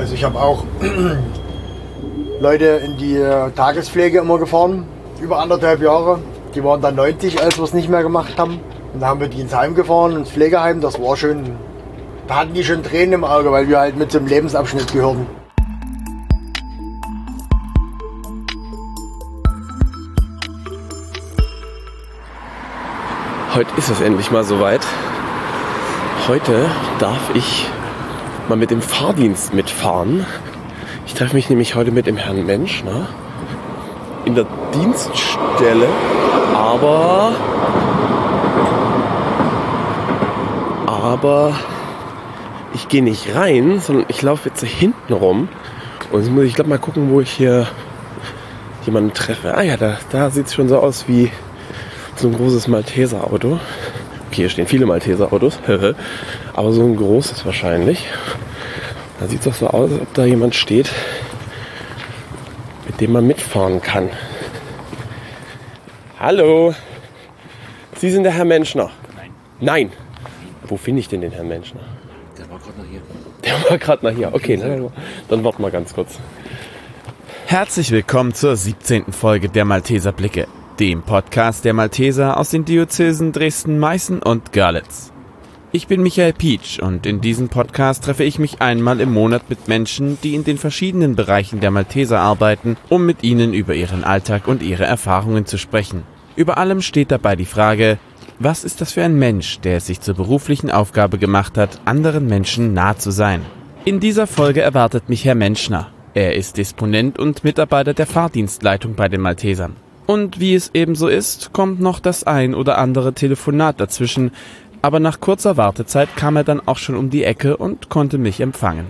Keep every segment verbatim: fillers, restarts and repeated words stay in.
Also ich habe auch Leute in die Tagespflege immer gefahren, über anderthalb Jahre. Die waren dann neunzig, als wir es nicht mehr gemacht haben. Und da haben wir die ins Heim gefahren, ins Pflegeheim. Das war schön. Da hatten die schon Tränen im Auge, weil wir halt mit zum Lebensabschnitt gehörten. Heute ist es endlich mal soweit. Heute darf ich mal mit dem Fahrdienst mitfahren. Ich treffe mich nämlich heute mit dem Herrn Menschner in der Dienststelle, aber aber ich gehe nicht rein, sondern ich laufe jetzt hinten rum und jetzt muss ich glaube mal gucken, wo ich hier jemanden treffe. Ah ja, da, da sieht es schon so aus wie so ein großes Malteser-Auto. Okay, hier stehen viele Malteser-Autos, aber so ein großes wahrscheinlich. Da sieht es doch so aus, als ob da jemand steht, mit dem man mitfahren kann. Hallo, Sie sind der Herr Menschner? Nein. Nein? Wo finde ich denn den Herrn Menschner? Der war gerade noch hier. Der war gerade noch hier. Okay, dann, dann warten wir ganz kurz. Herzlich willkommen zur siebzehnten Folge der Malteser Blicke, dem Podcast der Malteser aus den Diözesen Dresden, Meißen und Görlitz. Ich bin Michael Pietsch und in diesem Podcast treffe ich mich einmal im Monat mit Menschen, die in den verschiedenen Bereichen der Malteser arbeiten, um mit ihnen über ihren Alltag und ihre Erfahrungen zu sprechen. Über allem steht dabei die Frage, was ist das für ein Mensch, der es sich zur beruflichen Aufgabe gemacht hat, anderen Menschen nah zu sein? In dieser Folge erwartet mich Herr Menschner. Er ist Disponent und Mitarbeiter der Fahrdienstleitung bei den Maltesern. Und wie es eben so ist, kommt noch das ein oder andere Telefonat dazwischen, aber nach kurzer Wartezeit kam er dann auch schon um die Ecke und konnte mich empfangen.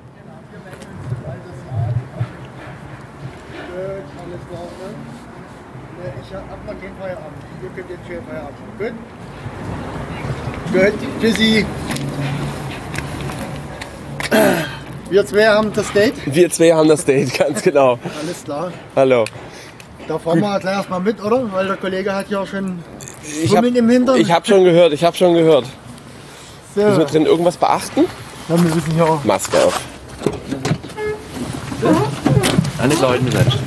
Ich hab noch keinen Feierabend. Ihr könnt jetzt schön Feierabend. Gut? Gut, tschüssi. Wir zwei haben das Date. Wir zwei haben das Date, ganz genau. Alles klar. Hallo. Da fahren wir gleich erstmal mit, oder? Weil der Kollege hat ja schon Ich habe im Hintern. hab schon gehört, ich habe schon gehört. So. Müssen wir drin irgendwas beachten? Ja, wir müssen hier auch. Maske auf. Eine Leute mit Mensch.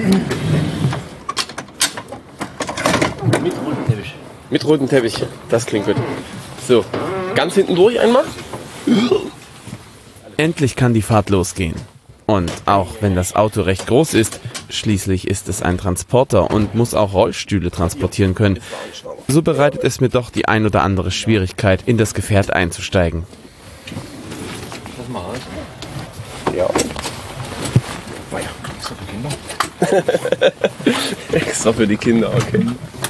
Mit rotem Teppich. Mit rotem Teppich, das klingt gut. So, ganz hinten durch einmal. Endlich kann die Fahrt losgehen. Und auch wenn das Auto recht groß ist, schließlich ist es ein Transporter und muss auch Rollstühle transportieren können, so bereitet es mir doch die ein oder andere Schwierigkeit, in das Gefährt einzusteigen. Lass mal raus. Ja. Weia. Extra für Kinder. Extra für die Kinder, okay.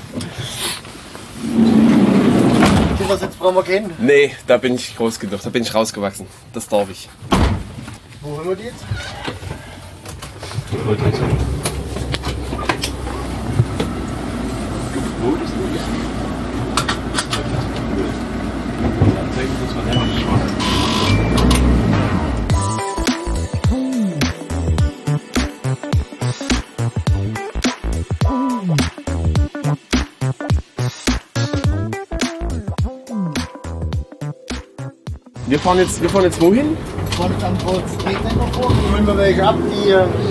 Kindersitz brauchen wir gehen. Nee, da bin ich groß genug, da bin ich rausgewachsen. Das darf ich. Wo holen wir die jetzt? Wir fahren jetzt, wir fahren jetzt wohin? Wir fahren jetzt am Trade-Center vor. Da holen wir welche ab, die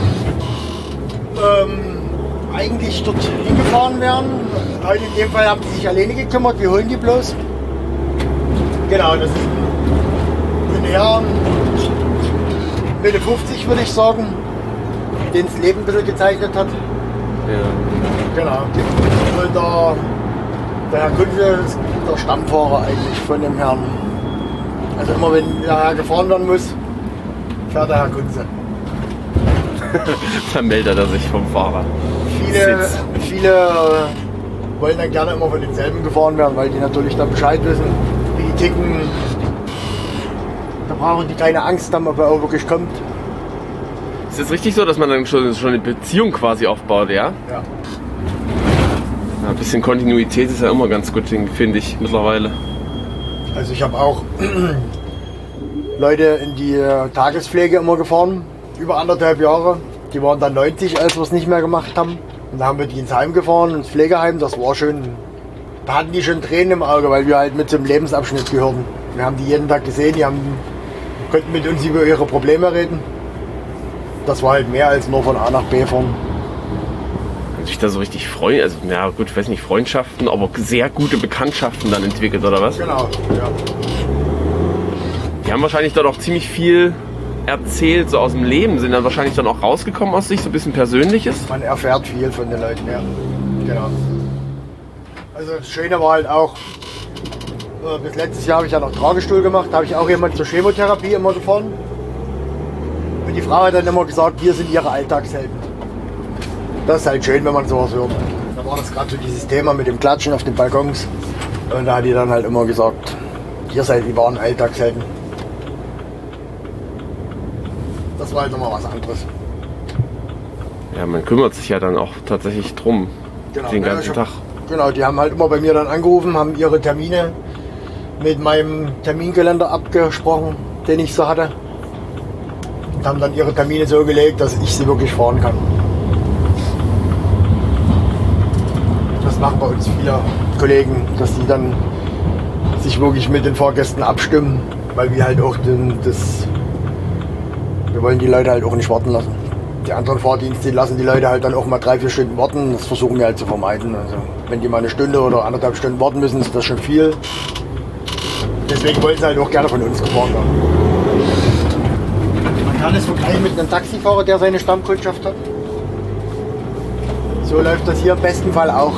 ähm, eigentlich dort hingefahren werden. Heute in dem Fall haben sie sich alleine gekümmert. Wir holen die bloß. Genau, das ist ein Herr Mitte fünfzig, würde ich sagen, den das Leben ein bisschen gezeichnet hat. Ja. Genau. Und der, der Herr Kunze ist der Stammfahrer eigentlich von dem Herrn. Also immer wenn der Herr gefahren werden muss, fährt der Herr Kunze. Dann meldet er sich vom Fahrer. Viele, Sitz. viele äh, wollen dann gerne immer von denselben gefahren werden, weil die natürlich dann Bescheid wissen, wie die ticken. Da brauchen die keine Angst haben, ob er auch wirklich kommt. Ist es richtig so, dass man dann schon, schon eine Beziehung quasi aufbaut, ja? Ja. Ja, ein bisschen Kontinuität ist ja immer ganz gut, finde ich mittlerweile. Also ich habe auch Leute in die Tagespflege immer gefahren, über anderthalb Jahre. Die waren dann neunzig, als wir es nicht mehr gemacht haben. Und da haben wir die ins Heim gefahren, ins Pflegeheim. Das war schön. Da hatten die schon Tränen im Auge, weil wir halt mit zum Lebensabschnitt gehörten. Wir haben die jeden Tag gesehen, die haben konnten mit uns über ihre Probleme reden. Das war halt mehr als nur von A nach B fahren. Haben sich da so richtig freuen, also ja gut, ich weiß nicht, Freundschaften, aber sehr gute Bekanntschaften dann entwickelt, oder was? Genau, ja. Die haben wahrscheinlich dort auch ziemlich viel erzählt, so aus dem Leben, sind dann wahrscheinlich dann auch rausgekommen aus sich, so ein bisschen Persönliches. Man erfährt viel von den Leuten, ja. Genau. Also das Schöne war halt auch, äh, bis letztes Jahr habe ich ja noch Tragestuhl gemacht, da habe ich auch jemand zur Chemotherapie immer gefahren. Und die Frau hat dann immer gesagt, wir sind ihre Alltagshelden. Das ist halt schön, wenn man sowas hört. Da war das gerade so dieses Thema mit dem Klatschen auf den Balkons. Und da hat die dann halt immer gesagt, ihr seid die wahren Alltagshelden. Das war halt nochmal was anderes. Ja, man kümmert sich ja dann auch tatsächlich drum, Genau, den ja, ganzen ich Tag. hab, genau, die haben halt immer bei mir dann angerufen, haben ihre Termine mit meinem Terminkalender abgesprochen, den ich so hatte. Und haben dann ihre Termine so gelegt, dass ich sie wirklich fahren kann. Das machen bei uns viele Kollegen, dass die dann sich wirklich mit den Fahrgästen abstimmen, weil wir halt auch den, das, wir wollen die Leute halt auch nicht warten lassen. Die anderen Fahrdienste lassen die Leute halt dann auch mal drei, vier Stunden warten. Das versuchen wir halt zu vermeiden. Also wenn die mal eine Stunde oder anderthalb Stunden warten müssen, ist das schon viel. Deswegen wollen sie halt auch gerne von uns gefahren werden. Man kann es vergleichen mit einem Taxifahrer, der seine Stammkundschaft hat. So läuft das hier im besten Fall auch.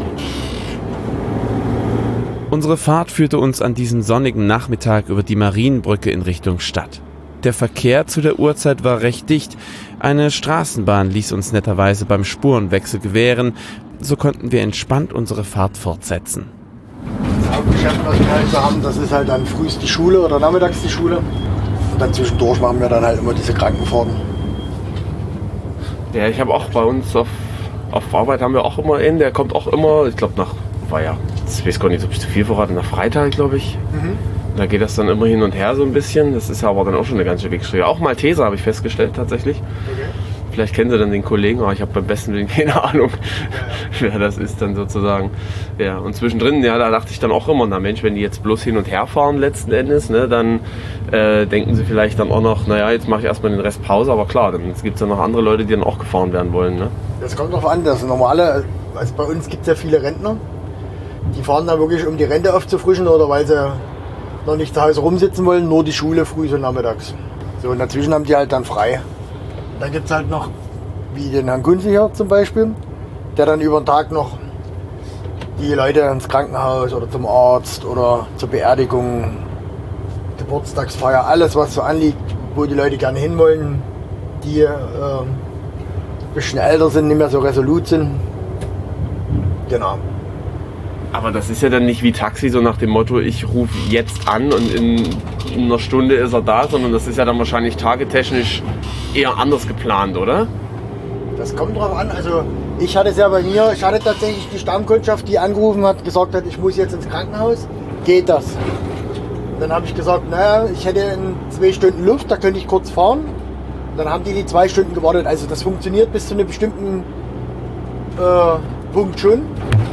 Unsere Fahrt führte uns an diesem sonnigen Nachmittag über die Marienbrücke in Richtung Stadt. Der Verkehr zu der Uhrzeit war recht dicht. Eine Straßenbahn ließ uns netterweise beim Spurenwechsel gewähren. So konnten wir entspannt unsere Fahrt fortsetzen. Das Hauptgeschäft, was wir halt so haben, das ist halt dann frühst die Schule oder nachmittags die Schule. Und dann zwischendurch machen wir dann halt immer diese Krankenfahrten. Ja, ich habe auch bei uns auf, auf Arbeit haben wir auch immer einen, der kommt auch immer, ich glaube nach, war ja, ich weiß gar nicht, ob ich zu viel verrate, nach Freitag, glaube ich. Mhm. Da geht das dann immer hin und her so ein bisschen. Das ist ja aber dann auch schon eine ganze Wegstrecke. Auch Malteser habe ich festgestellt tatsächlich. Okay. Vielleicht kennen Sie dann den Kollegen, aber ich habe beim besten Willen keine Ahnung, ja, wer das ist dann sozusagen. Ja, und zwischendrin, ja, da dachte ich dann auch immer, na Mensch, wenn die jetzt bloß hin und her fahren letzten Endes, ne, dann äh, denken sie vielleicht dann auch noch, naja, jetzt mache ich erstmal den Rest Pause. Aber klar, dann gibt es ja noch andere Leute, die dann auch gefahren werden wollen. Ne? Das kommt drauf an, das normale, also bei uns gibt es ja viele Rentner. Die fahren dann wirklich, um die Rente aufzufrischen oder weil sie noch nicht zu Hause rumsitzen wollen, nur die Schule früh und nachmittags. So, und dazwischen haben die halt dann frei. Und dann gibt es halt noch, wie den Herrn Kunze hier zum Beispiel, der dann über den Tag noch die Leute ins Krankenhaus oder zum Arzt oder zur Beerdigung, Geburtstagsfeier, alles was so anliegt, wo die Leute gerne hinwollen, die äh, ein bisschen älter sind, nicht mehr so resolut sind. Genau. Aber das ist ja dann nicht wie Taxi, so nach dem Motto, ich rufe jetzt an und in einer Stunde ist er da, sondern das ist ja dann wahrscheinlich tagetechnisch eher anders geplant, oder? Das kommt drauf an. Also ich hatte es ja bei mir, ich hatte tatsächlich die Stammkundschaft, die angerufen hat, gesagt hat, ich muss jetzt ins Krankenhaus. Geht das? Und dann habe ich gesagt, naja, ich hätte in zwei Stunden Luft, da könnte ich kurz fahren. Und dann haben die die zwei Stunden gewartet. Also das funktioniert bis zu einem bestimmten äh, Punkt schon.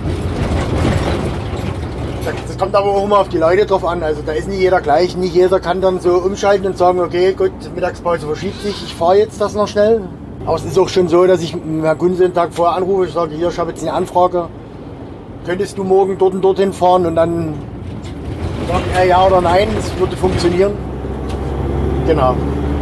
Das kommt aber auch immer auf die Leute drauf an. Also da ist nicht jeder gleich. Nicht jeder kann dann so umschalten und sagen, okay, gut, Mittagspause verschiebt sich, ich fahre jetzt das noch schnell. Aber es ist auch schon so, dass ich Herrn Kunze einen Tag vorher anrufe, ich sage, hier, ich habe jetzt eine Anfrage. Könntest du morgen dort und dorthin fahren? Und dann sagt er ja oder nein, es würde funktionieren. Genau.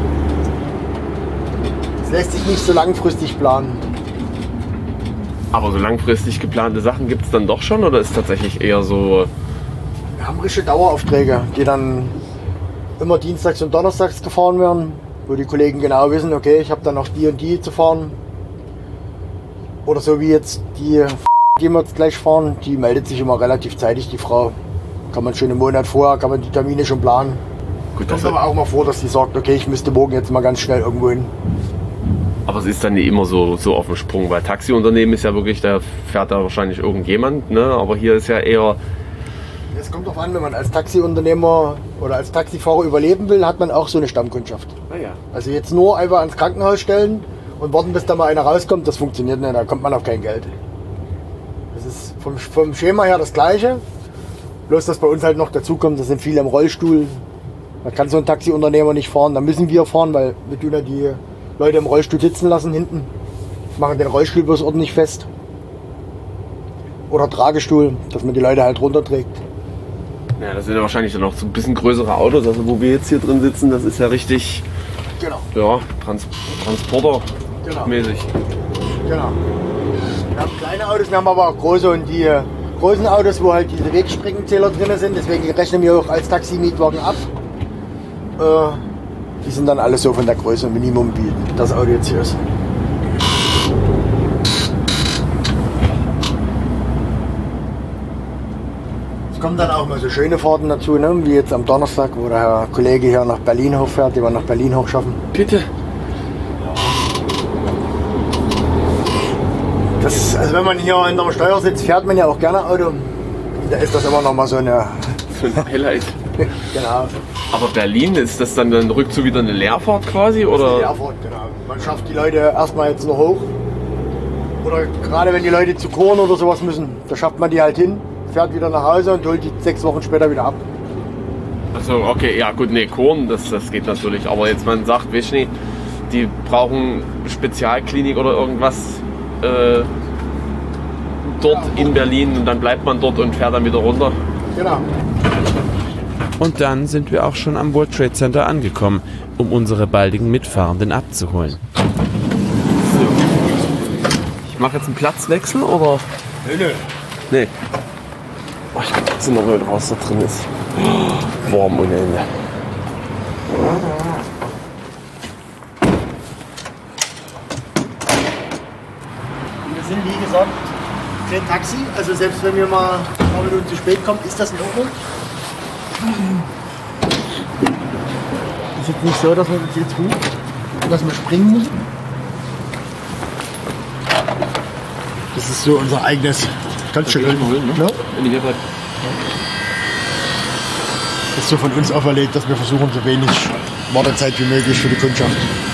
Es lässt sich nicht so langfristig planen. Aber so langfristig geplante Sachen gibt es dann doch schon, oder ist tatsächlich eher so... Wir haben richtige Daueraufträge, die dann immer dienstags und donnerstags gefahren werden, wo die Kollegen genau wissen, okay, ich habe dann noch die und die zu fahren. Oder so wie jetzt die, die wir jetzt gleich fahren, die meldet sich immer relativ zeitig, die Frau. Kann man schon einen Monat vorher, kann man die Termine schon planen. Gut, kommt aber auch mal vor, dass die sagt, okay, ich müsste morgen jetzt mal ganz schnell irgendwo hin. Aber es ist dann nicht immer so, so auf dem Sprung, weil Taxiunternehmen ist ja wirklich, da fährt da wahrscheinlich irgendjemand, ne? Aber hier ist ja eher... Es kommt darauf an, wenn man als Taxiunternehmer oder als Taxifahrer überleben will, hat man auch so eine Stammkundschaft. Ah ja. Also jetzt nur einfach ans Krankenhaus stellen und warten, bis da mal einer rauskommt, das funktioniert nicht, da kommt man auf kein Geld. Das ist vom, vom Schema her das Gleiche, bloß dass bei uns halt noch dazu kommt, das sind viele im Rollstuhl, Da kann so ein Taxiunternehmer nicht fahren, da müssen wir fahren, weil wir tun ja die Leute im Rollstuhl sitzen lassen hinten. Machen den Rollstuhl bloß ordentlich fest. Oder Tragestuhl, dass man die Leute halt runterträgt. Ja, das sind ja wahrscheinlich dann auch so ein bisschen größere Autos. Also wo wir jetzt hier drin sitzen, das ist ja richtig, Genau. ja, Trans Transporter Genau. mäßig. Genau. Wir haben kleine Autos, wir haben aber auch große und die äh, großen Autos, wo halt diese Wegsprengenzähler drin sind, deswegen rechnen wir auch als Taxi-Mietwagen ab. Äh, die sind dann alle so von der Größe Minimum, wie das Auto jetzt hier ist. Es kommen dann auch mal so schöne Fahrten dazu, ne? Wie jetzt am Donnerstag, wo der Herr Kollege hier nach Berlin hochfährt, die wir nach Berlin hochschaffen. Bitte. Das ist, also wenn man hier in der Steuer sitzt, fährt man ja auch gerne Auto. Da ist das immer noch mal so eine... So ein Highlight. Genau. Aber Berlin, ist das dann ein Rückzug wieder eine Leerfahrt quasi? Das ist Oder? die Leerfahrt, genau. Man schafft die Leute erstmal jetzt noch hoch. Oder gerade wenn die Leute zu Korn oder sowas müssen, da schafft man die halt hin, fährt wieder nach Hause und holt die sechs Wochen später wieder ab. Achso, okay, ja gut, nee, Korn, das, das geht natürlich. Aber jetzt man sagt, weißt du nicht, die brauchen Spezialklinik oder irgendwas äh, dort in Berlin und dann bleibt man dort und fährt dann wieder runter. Genau. Und dann sind wir auch schon am World Trade Center angekommen, um unsere baldigen Mitfahrenden abzuholen. Ich mache jetzt einen Platzwechsel oder? Nö, nö. Nee. Oh, ich guck jetzt noch mal raus, da drin ist. Oh, warm ohne Ende. Wir sind wie gesagt kein Taxi, also selbst wenn wir mal ein paar Minuten zu spät kommen, ist das in Ordnung. Ist jetzt nicht so, dass wir uns jetzt hoch, dass wir springen müssen. Das ist so unser eigenes. Ganz schön. Holen, ne? Ja? Wenn die hier bleibt. Das ist so von uns auferlegt, dass wir versuchen, so wenig Wartezeit wie möglich für die Kundschaft.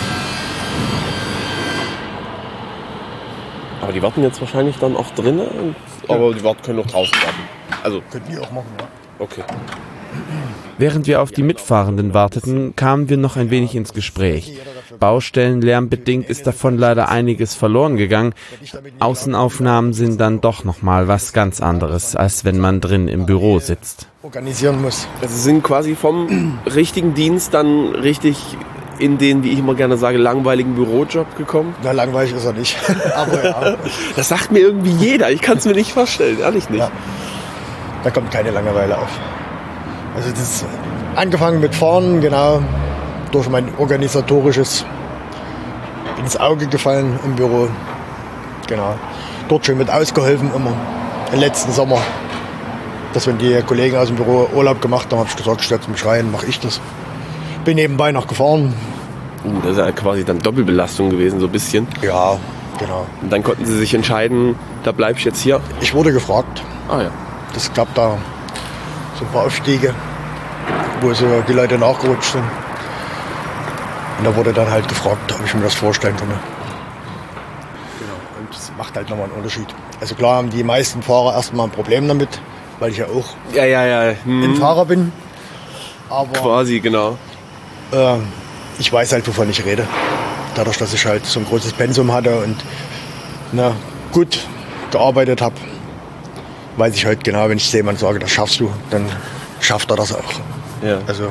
Aber die warten jetzt wahrscheinlich dann auch drinnen, aber die warten können noch draußen warten. Also, Könnten die auch machen, ja. okay. Während wir auf die Mitfahrenden warteten, kamen wir noch ein wenig ins Gespräch. Baustellenlärmbedingt ist davon leider einiges verloren gegangen. Außenaufnahmen sind dann doch nochmal was ganz anderes, als wenn man drin im Büro sitzt. Organisieren muss. Also sind quasi vom richtigen Dienst dann richtig in den, wie ich immer gerne sage, langweiligen Bürojob gekommen. Na, langweilig ist er nicht. Aber ja. Das sagt mir irgendwie jeder. Ich kann es mir nicht vorstellen, ehrlich nicht. Ja. Da kommt keine Langeweile auf. Also das ist angefangen mit Fahren, genau, durch mein organisatorisches ins Auge gefallen im Büro. Genau. Dort schon mit ausgeholfen immer. Im letzten Sommer. Dass wenn die Kollegen aus dem Büro Urlaub gemacht haben, habe ich gesagt, statt zum Schreien mache ich das. Bin nebenbei noch gefahren. Uh, das ist ja quasi dann Doppelbelastung gewesen, so ein bisschen. Ja, genau. Und dann konnten sie sich entscheiden, da bleib ich jetzt hier. Ich wurde gefragt. Ah ja. Es gab da so ein paar Aufstiege, wo so die Leute nachgerutscht sind. Und da wurde dann halt gefragt, ob ich mir das vorstellen konnte. Genau, und das macht halt nochmal einen Unterschied. Also klar haben die meisten Fahrer erstmal ein Problem damit, weil ich ja auch Ja, ja, ja. Hm. ein Fahrer bin. Aber Quasi, genau. äh, ich weiß halt, wovon ich rede. Dadurch, dass ich halt so ein großes Pensum hatte und na, gut gearbeitet habe, weiß ich halt genau, wenn ich jemand sage, das schaffst du, dann schafft er das auch. Ja. Also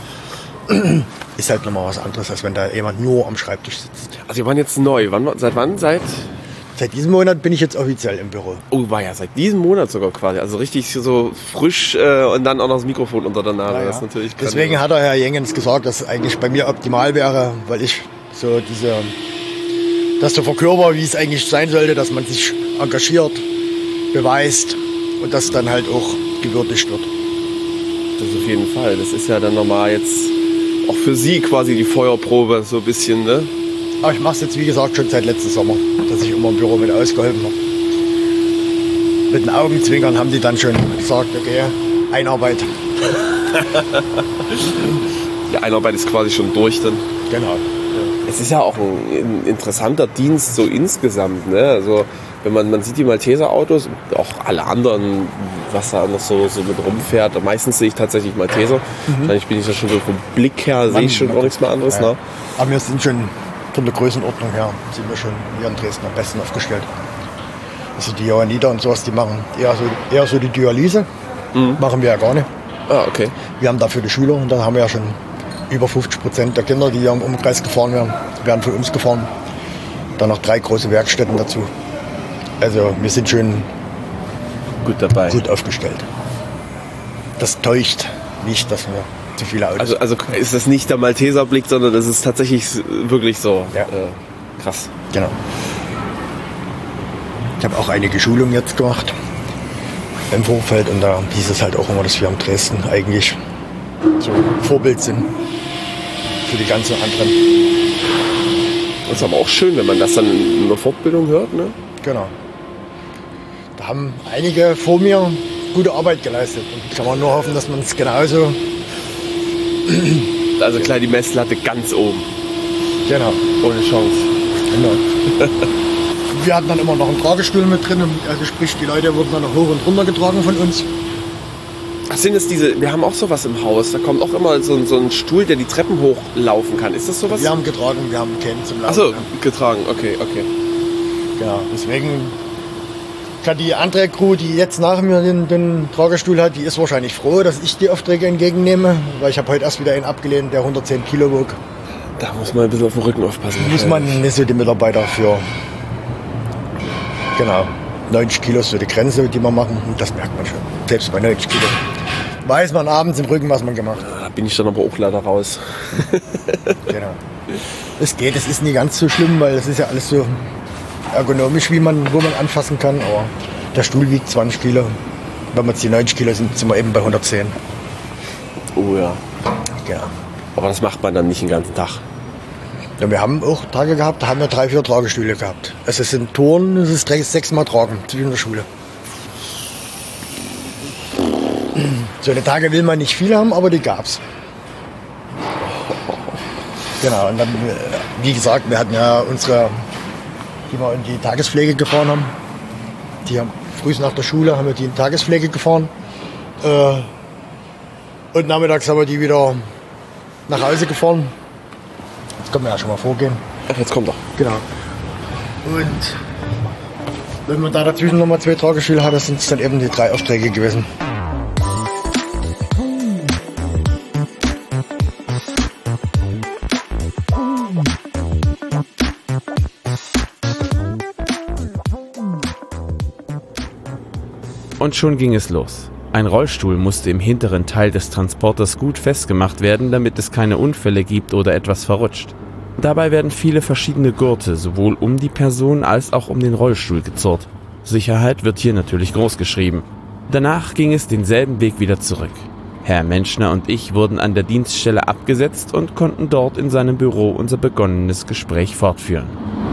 ist halt nochmal was anderes, als wenn da jemand nur am Schreibtisch sitzt. Also wir waren jetzt neu. Wann, seit wann? Seit? Seit diesem Monat bin ich jetzt offiziell im Büro. Oh, war ja seit diesem Monat sogar quasi. Also richtig so frisch äh, und dann auch noch das Mikrofon unter der Nase. Ja, ja. Das ist natürlich Deswegen hat der Herr Jengens gesagt, dass es eigentlich bei mir optimal wäre, weil ich so diese, das so verkörper, wie es eigentlich sein sollte, dass man sich engagiert, beweist und das dann halt auch gewürdigt wird. Das auf jeden Fall. Das ist ja dann nochmal jetzt auch für Sie quasi die Feuerprobe so ein bisschen, ne? Aber ich mache es jetzt, wie gesagt, schon seit letztem Sommer, dass ich immer im Büro mit ausgeholfen habe. Mit den Augenzwinkern haben die dann schon gesagt, okay, einarbeiten. Die Einarbeit ist quasi schon durch dann. Genau. Es ist ja auch ein, ein interessanter Dienst so insgesamt, ne? Also wenn man, man sieht die Malteser-Autos, auch alle anderen, was da noch so, so mit rumfährt. Meistens sehe ich tatsächlich Malteser. Mhm. Wahrscheinlich bin ich ja schon so vom Blick her, sehe ich schon auch nichts mehr anderes. Ja. Ne? Aber wir sind schon von der Größenordnung her, sind wir schon hier in Dresden am besten aufgestellt. Also die Johanniter und sowas, die machen eher so, eher so die Dialyse. Mhm. Machen wir ja gar nicht. Ah, okay. Wir haben dafür die Schüler und da haben wir ja schon über fünfzig Prozent der Kinder, die hier im Umkreis gefahren werden, werden von uns gefahren. Dann noch drei große Werkstätten dazu. Also wir sind schon gut dabei, gut aufgestellt. Das täuscht nicht, dass wir zu viele Autos Also, also ist das nicht der Malteser-Blick, sondern das ist tatsächlich wirklich so. Ja. Äh, krass. Genau. Ich habe auch einige Schulungen jetzt gemacht im Vorfeld und da hieß es halt auch immer, dass wir in Dresden eigentlich so Vorbild sind für die ganzen anderen. Das ist aber auch schön, wenn man das dann in der Fortbildung hört, ne? Genau. Da haben einige vor mir gute Arbeit geleistet. Und kann man nur hoffen, dass man es genauso... Also klar, die Messlatte ganz oben. Genau. Ohne Chance. Genau. Wir hatten dann immer noch einen Tragestuhl mit drin. Also sprich, die Leute wurden dann noch hoch und runter getragen von uns. Ach, sind es diese, wir haben auch sowas im Haus. Da kommt auch immer so ein, so ein Stuhl, der die Treppen hochlaufen kann. Ist das sowas? Wir haben getragen, wir haben keinen zum Laufen. Achso, ja. getragen, okay, okay. Genau, deswegen kann die andere Crew, die jetzt nach mir den, den Tragestuhl hat, die ist wahrscheinlich froh, dass ich die Aufträge entgegennehme, weil ich habe heute erst wieder einen abgelehnt, der hundertzehn Kilo wog. Da muss man ein bisschen auf den Rücken aufpassen. Da muss man nicht so die Mitarbeiter für, genau, neunzig Kilo ist so die Grenze, die wir machen, und das merkt man schon, selbst bei neunzig Kilo. Weiß man abends im Rücken, was man gemacht hat. Da bin ich dann aber auch leider raus. Genau. Es geht, es ist nie ganz so schlimm, weil es ist ja alles so ergonomisch, wie man, wo man anfassen kann. Aber der Stuhl wiegt zwanzig Kilo. Wenn wir jetzt die neunzig Kilo sind, sind wir eben bei hundertzehn. Oh ja. Genau. Aber das macht man dann nicht den ganzen Tag. Ja, wir haben auch Tage gehabt, da haben wir drei, vier Tragestühle gehabt. Also es sind Touren, es ist sechsmal Tragen zwischen der Schule. So eine Tage will man nicht viel haben, aber die gab's. Genau, und dann, wie gesagt, wir hatten ja unsere, die wir in die Tagespflege gefahren haben. Die haben früh nach der Schule haben wir die in die Tagespflege gefahren. Äh, und nachmittags haben wir die wieder nach Hause gefahren. Jetzt können wir ja schon mal vorgehen. Ach, jetzt kommt doch. Genau. Und wenn man da dazwischen nochmal zwei Tagesschüler hat, sind es dann eben die drei Aufträge gewesen. Und schon ging es los. Ein Rollstuhl musste im hinteren Teil des Transporters gut festgemacht werden, damit es keine Unfälle gibt oder etwas verrutscht. Dabei werden viele verschiedene Gurte sowohl um die Person als auch um den Rollstuhl gezurrt. Sicherheit wird hier natürlich groß geschrieben. Danach ging es denselben Weg wieder zurück. Herr Menschner und ich wurden an der Dienststelle abgesetzt und konnten dort in seinem Büro unser begonnenes Gespräch fortführen.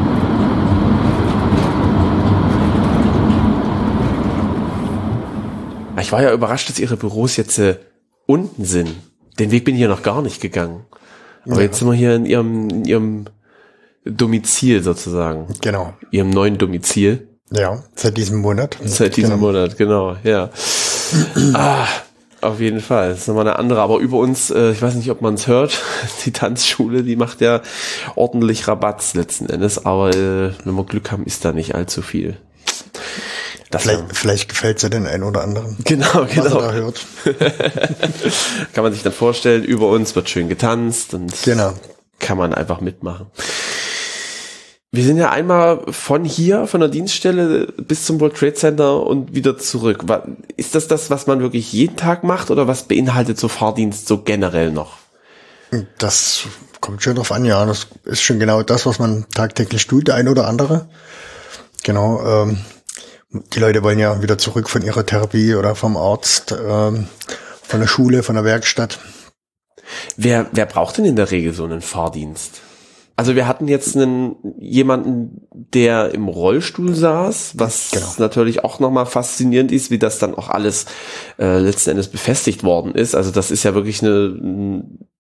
Ich war ja überrascht, dass Ihre Büros jetzt äh, unten sind. Den Weg bin ich ja noch gar nicht gegangen. Aber ja. Jetzt sind wir hier in Ihrem, in Ihrem Domizil sozusagen. Genau. Ihrem neuen Domizil. Ja, seit diesem Monat. Seit diesem genau. Monat, genau, ja. ah, auf jeden Fall. Das ist nochmal eine andere. Aber über uns, äh, ich weiß nicht, ob man es hört, die Tanzschule, die macht ja ordentlich Rabatz letzten Endes. Aber äh, wenn wir Glück haben, ist da nicht allzu viel. Das vielleicht vielleicht gefällt es ja den einen oder anderen. Genau, genau. Was er da hört. Kann man sich dann vorstellen, über uns wird schön getanzt und genau. Kann man einfach mitmachen. Wir sind ja einmal von hier, von der Dienststelle bis zum World Trade Center und wieder zurück. Ist das das, was man wirklich jeden Tag macht oder was beinhaltet so Fahrdienst so generell noch? Das kommt schon drauf an, ja. Das ist schon genau das, was man tagtäglich tut, der eine oder andere. Genau, ähm, die Leute wollen ja wieder zurück von ihrer Therapie oder vom Arzt, ähm, von der Schule, von der Werkstatt. Wer, wer braucht denn in der Regel so einen Fahrdienst? Also wir hatten jetzt einen jemanden, der im Rollstuhl saß, was genau. natürlich auch nochmal faszinierend ist, wie das dann auch alles äh, letzten Endes befestigt worden ist. Also das ist ja wirklich eine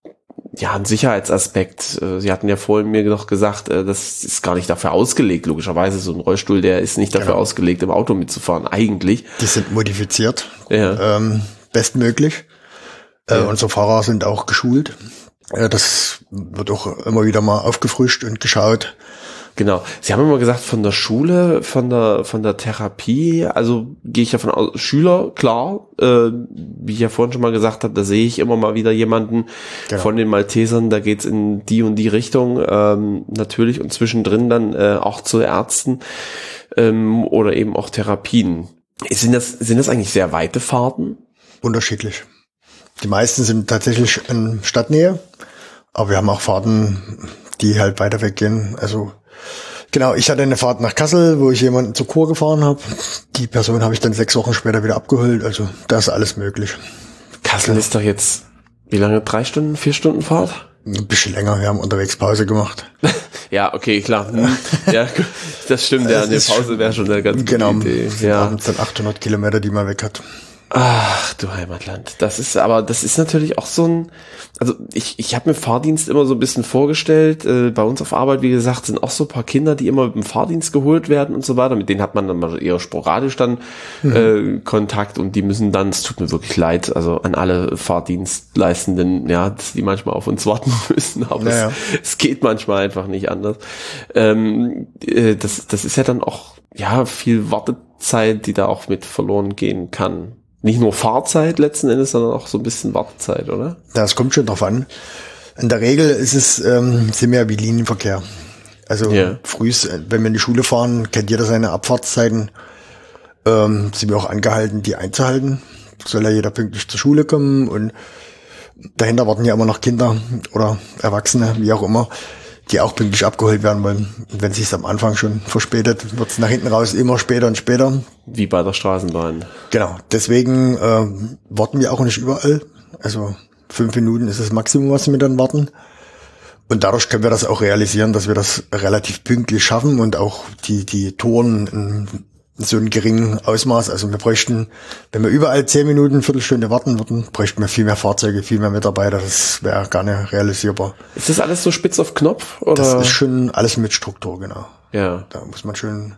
ja, ein Sicherheitsaspekt. Sie hatten ja vorhin mir noch gesagt, das ist gar nicht dafür ausgelegt, logischerweise. So ein Rollstuhl, der ist nicht dafür Genau. ausgelegt, im Auto mitzufahren, eigentlich. Die sind modifiziert, Ja. ähm, bestmöglich. Äh, Ja. Unsere Fahrer sind auch geschult. Äh, das wird auch immer wieder mal aufgefrischt und geschaut. Genau. Sie haben immer gesagt, von der Schule, von der von der Therapie, also gehe ich davon aus, Schüler, klar, äh, wie ich ja vorhin schon mal gesagt habe, da sehe ich immer mal wieder jemanden Genau. von den Maltesern, da geht's in die und die Richtung, ähm, natürlich, und zwischendrin dann äh, auch zu Ärzten ähm, oder eben auch Therapien. Sind das, sind das eigentlich sehr weite Fahrten? Unterschiedlich. Die meisten sind tatsächlich in Stadtnähe, aber wir haben auch Fahrten, die halt weiter weggehen. Also genau, ich hatte eine Fahrt nach Kassel, wo ich jemanden zur Kur gefahren habe. Die Person habe ich dann sechs Wochen später wieder abgeholt. Also da ist alles möglich. Kassel ist doch jetzt, wie lange? Drei Stunden, vier Stunden Fahrt? Ein bisschen länger, wir haben unterwegs Pause gemacht. Ja, okay, klar. Hm. Ja, das stimmt, ja, eine Pause wäre schon eine ganz gute Genau, Idee. sind Ja. abends dann achthundert Kilometer, die man weg hat. Ach, du Heimatland. Das ist aber, das ist natürlich auch so ein, also ich, ich habe mir Fahrdienst immer so ein bisschen vorgestellt. Äh, bei uns auf Arbeit, wie gesagt, sind auch so ein paar Kinder, die immer mit dem Fahrdienst geholt werden und so weiter. Mit denen hat man dann mal eher sporadisch dann Mhm. äh, Kontakt und die müssen dann, es tut mir wirklich leid, also an alle Fahrdienstleistenden, ja, dass die manchmal auf uns warten müssen, aber Naja. es, es geht manchmal einfach nicht anders. Ähm, äh, das, das ist ja dann auch, ja, viel Wartezeit, die da auch mit verloren gehen kann. Nicht nur Fahrzeit letzten Endes, sondern auch so ein bisschen Wartezeit, oder? Das kommt schon drauf an. In der Regel ist es, ähm, sind wir ja wie Linienverkehr. Also Ja. frühs, wenn wir in die Schule fahren, kennt jeder seine Abfahrtszeiten. Ähm, sind wir auch angehalten, die einzuhalten. Soll ja jeder pünktlich zur Schule kommen und dahinter warten ja immer noch Kinder oder Erwachsene, wie auch immer, die auch pünktlich abgeholt werden wollen. Und wenn es sich am Anfang schon verspätet, wird es nach hinten raus immer später und später. Wie bei der Straßenbahn. Genau, deswegen ähm, warten wir auch nicht überall. Also fünf Minuten ist das Maximum, was wir dann warten. Und dadurch können wir das auch realisieren, dass wir das relativ pünktlich schaffen und auch die die Touren in so einem geringen Ausmaß. Also wir bräuchten, wenn wir überall zehn Minuten, Viertelstunde warten würden, bräuchten wir viel mehr Fahrzeuge, viel mehr Mitarbeiter. Das wäre gar nicht realisierbar. Ist das alles so spitz auf Knopf? Oder? Das ist schon alles mit Struktur, genau. Ja. Da muss man schon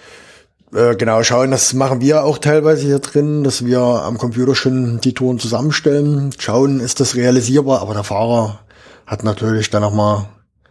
äh, genau schauen. Das machen wir auch teilweise hier drin, dass wir am Computer schon die Touren zusammenstellen. Schauen, ist das realisierbar, aber der Fahrer hat natürlich dann nochmal,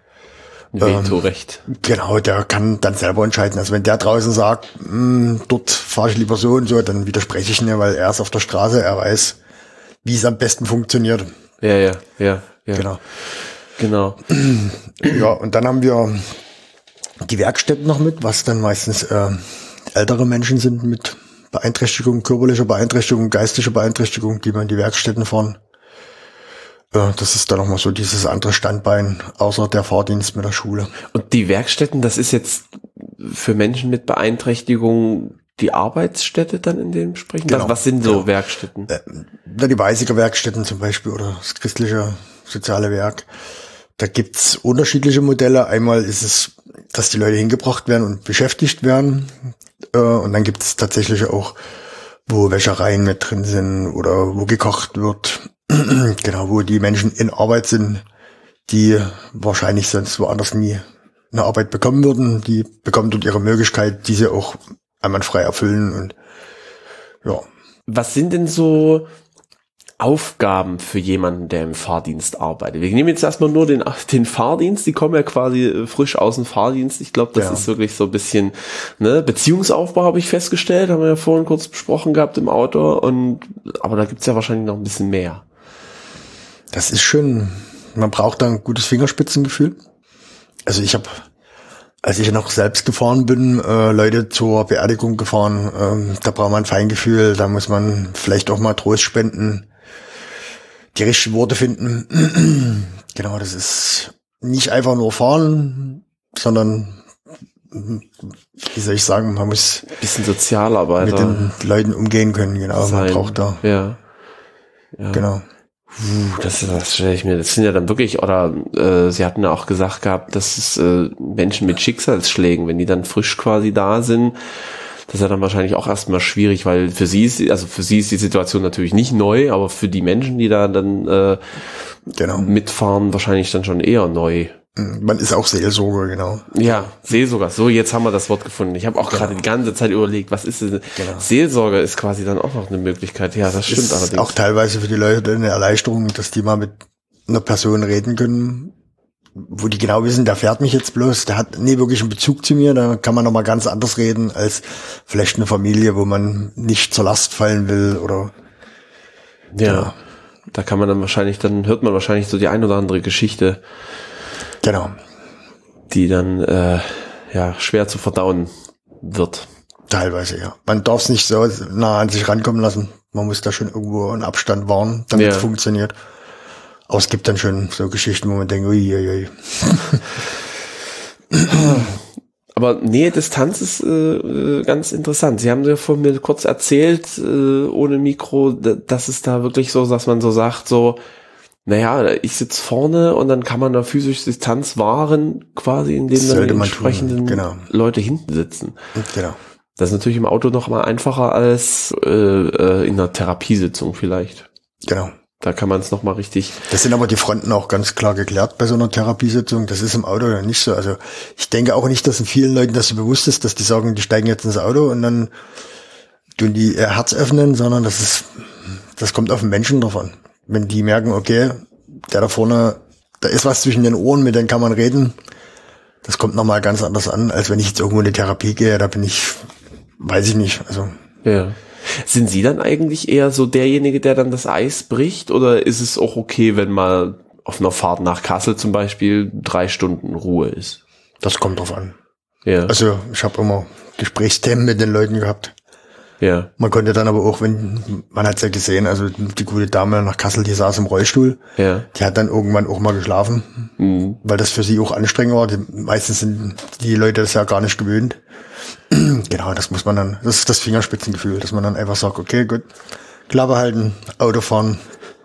Vetorecht. genau, der kann dann selber entscheiden. Also wenn der draußen sagt, mh, dort fahre ich lieber so und so, dann widerspreche ich nicht, weil er ist auf der Straße, er weiß, wie es am besten funktioniert. Ja, ja, ja, ja. Genau. Genau. Ja, und dann haben wir die Werkstätten noch mit, was dann meistens äh, ältere Menschen sind mit Beeinträchtigung, körperlicher Beeinträchtigung, geistischer Beeinträchtigung, die wir in die Werkstätten fahren. Äh, das ist dann nochmal so dieses andere Standbein, außer der Fahrdienst mit der Schule. Und die Werkstätten, das ist jetzt für Menschen mit Beeinträchtigung die Arbeitsstätte dann in dem Sprechen? Genau. Was, was sind so Genau. Werkstätten? Äh, na, die Weisiger Werkstätten zum Beispiel oder das christliche soziale Werk. Da gibt's unterschiedliche Modelle. Einmal ist es, dass die Leute hingebracht werden und beschäftigt werden. Äh, und dann gibt's tatsächlich auch, wo Wäschereien mit drin sind oder wo gekocht wird. Genau, wo die Menschen in Arbeit sind, die wahrscheinlich sonst woanders nie eine Arbeit bekommen würden. Die bekommen dort ihre Möglichkeit, die sie auch einwandfrei erfüllen. Und ja. Was sind denn so Aufgaben für jemanden, der im Fahrdienst arbeitet? Wir nehmen jetzt erstmal nur den, den Fahrdienst, die kommen ja quasi frisch aus dem Fahrdienst. Ich glaube, das Ja. ist wirklich so ein bisschen, ne, Beziehungsaufbau habe ich festgestellt, haben wir ja vorhin kurz besprochen gehabt im Auto, und aber da gibt's ja wahrscheinlich noch ein bisschen mehr. Das ist schon, man braucht da ein gutes Fingerspitzengefühl. Also ich habe, als ich noch selbst gefahren bin, äh, Leute zur Beerdigung gefahren, ähm, da braucht man ein Feingefühl, da muss man vielleicht auch mal Trost spenden, die richtigen Worte finden. Genau, das ist nicht einfach nur fahren, sondern, wie soll ich sagen, man muss Bisschen Sozialarbeiter mit den Leuten umgehen können, genau, man sein. braucht da, Ja. Ja. genau. Puh, Das, das stelle ich mir, das sind ja dann wirklich, oder äh, Sie hatten ja auch gesagt gehabt, dass es äh, Menschen mit Schicksalsschlägen, wenn die dann frisch quasi da sind, das ist ja dann wahrscheinlich auch erstmal schwierig, weil für sie ist, also für sie ist die Situation natürlich nicht neu, aber für die Menschen, die da dann äh, Genau. Mitfahren wahrscheinlich dann schon eher neu. Man ist auch Seelsorger, genau. Ja, Seelsorger. So, jetzt haben wir das Wort gefunden. Ich habe auch Genau. gerade die ganze Zeit überlegt, was ist denn? Genau. Seelsorger ist quasi dann auch noch eine Möglichkeit. Ja, das stimmt Ist allerdings. auch teilweise für die Leute eine Erleichterung, dass die mal mit einer Person reden können, wo die genau wissen, der fährt mich jetzt bloß, der hat nie wirklich einen Bezug zu mir, da kann man noch mal ganz anders reden als vielleicht eine Familie, wo man nicht zur Last fallen will oder ja, ja. Da kann man dann wahrscheinlich, dann hört man wahrscheinlich so die ein oder andere Geschichte, Genau. die dann äh, ja schwer zu verdauen wird. Teilweise, ja. Man darf es nicht so nah an sich rankommen lassen. Man muss da schon irgendwo einen Abstand wahren, damit es Ja. funktioniert. Aber es gibt dann schon so Geschichten, wo man denkt, ui, ui, ui. Aber Nähe Distanz ist äh, ganz interessant. Sie haben ja von mir kurz erzählt, äh, ohne Mikro, d- dass es da wirklich so, dass man so sagt, so, naja, ich sitze vorne und dann kann man da physisch Distanz wahren, quasi indem dann Sollte die man tun, entsprechenden genau. Leute hinten sitzen. Genau. Das ist natürlich im Auto noch mal einfacher als äh, äh, in einer Therapiesitzung vielleicht. Genau. Da kann man es noch mal richtig. Das sind aber die Fronten auch ganz klar geklärt bei so einer Therapiesitzung. Das ist im Auto ja nicht so. Also ich denke auch nicht, dass in vielen Leuten das so bewusst ist, dass die sagen, die steigen jetzt ins Auto und dann tun die ihr Herz öffnen, sondern das ist, das kommt auf den Menschen drauf an. Wenn die merken, okay, der da vorne, da ist was zwischen den Ohren, mit dem kann man reden, das kommt nochmal ganz anders an, als wenn ich jetzt irgendwo in die Therapie gehe, da bin ich, weiß ich nicht, also. Ja. Sind Sie dann eigentlich eher so derjenige, der dann das Eis bricht, oder ist es auch okay, wenn mal auf einer Fahrt nach Kassel zum Beispiel drei Stunden Ruhe ist? Das kommt drauf an. Ja. Also ich habe immer Gesprächsthemen mit den Leuten gehabt. Ja. Man konnte dann aber auch, wenn, man hat's ja gesehen, also die gute Dame nach Kassel, die saß im Rollstuhl, Ja. die hat dann irgendwann auch mal geschlafen, Mhm. weil das für sie auch anstrengend war. Die, meistens sind die Leute das ja gar nicht gewöhnt. Genau, das muss man dann, das ist das Fingerspitzengefühl, dass man dann einfach sagt, okay, gut, Klappe halten, Auto fahren,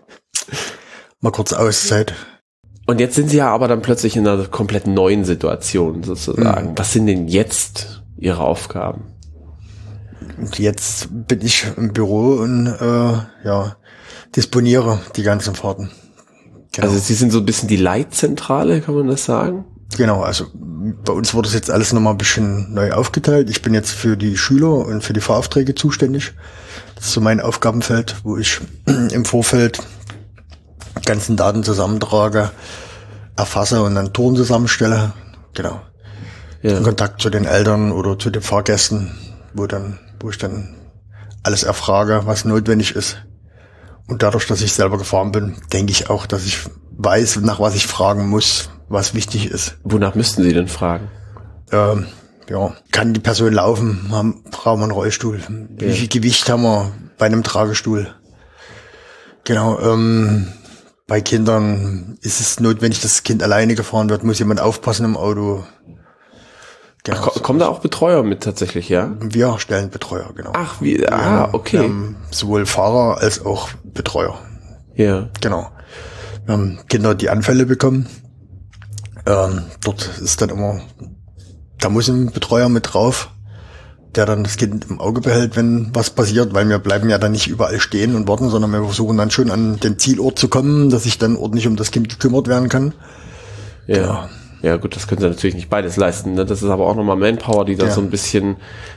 mal kurz Auszeit. Und jetzt sind Sie ja aber dann plötzlich in einer komplett neuen Situation sozusagen. Mhm. Was sind denn jetzt Ihre Aufgaben? Und jetzt bin ich im Büro und äh, ja, disponiere die ganzen Fahrten. Genau. Also Sie sind so ein bisschen die Leitzentrale, kann man das sagen? Genau, also bei uns wurde es jetzt alles nochmal ein bisschen neu aufgeteilt. Ich bin jetzt für die Schüler und für die Fahraufträge zuständig. Das ist so mein Aufgabenfeld, wo ich im Vorfeld die ganzen Daten zusammentrage, erfasse und dann Touren zusammenstelle. Genau. Ja. In Kontakt zu den Eltern oder zu den Fahrgästen, wo dann, wo ich dann alles erfrage, was notwendig ist. Und dadurch, dass ich selber gefahren bin, denke ich auch, dass ich weiß, nach was ich fragen muss, was wichtig ist. Wonach müssten Sie denn fragen? Ähm, ja, kann die Person laufen? Haben, brauchen wir einen Rollstuhl? Wie Ja. viel Gewicht haben wir bei einem Tragestuhl? Genau, ähm, bei Kindern ist es notwendig, dass das Kind alleine gefahren wird, muss jemand aufpassen im Auto. Genau. Ach, ko- kommen da auch Betreuer mit tatsächlich, ja? Wir stellen Betreuer, genau. Ach, wie, Wir ah, haben- okay. Wir haben sowohl Fahrer als auch Betreuer. Ja. Genau. Wir haben Kinder, die Anfälle bekommen. Ähm, dort ist dann immer, da muss ein Betreuer mit drauf, der dann das Kind im Auge behält, wenn was passiert, weil wir bleiben ja dann nicht überall stehen und warten, sondern wir versuchen dann schon an den Zielort zu kommen, dass sich dann ordentlich um das Kind gekümmert werden kann. Ja. Genau. Ja, gut, das können Sie natürlich nicht beides leisten. Ne? Das ist aber auch nochmal Manpower, die da Ja. so ein bisschen,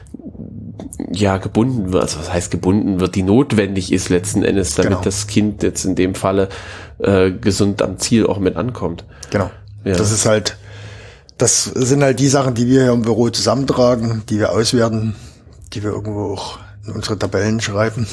ja, gebunden wird. Also was heißt gebunden wird, die notwendig ist letzten Endes, damit Genau. das Kind jetzt in dem Falle äh, gesund am Ziel auch mit ankommt. Genau. Ja. Das ist halt, das sind halt die Sachen, die wir hier im Büro zusammentragen, die wir auswerten, die wir irgendwo auch in unsere Tabellen schreiben.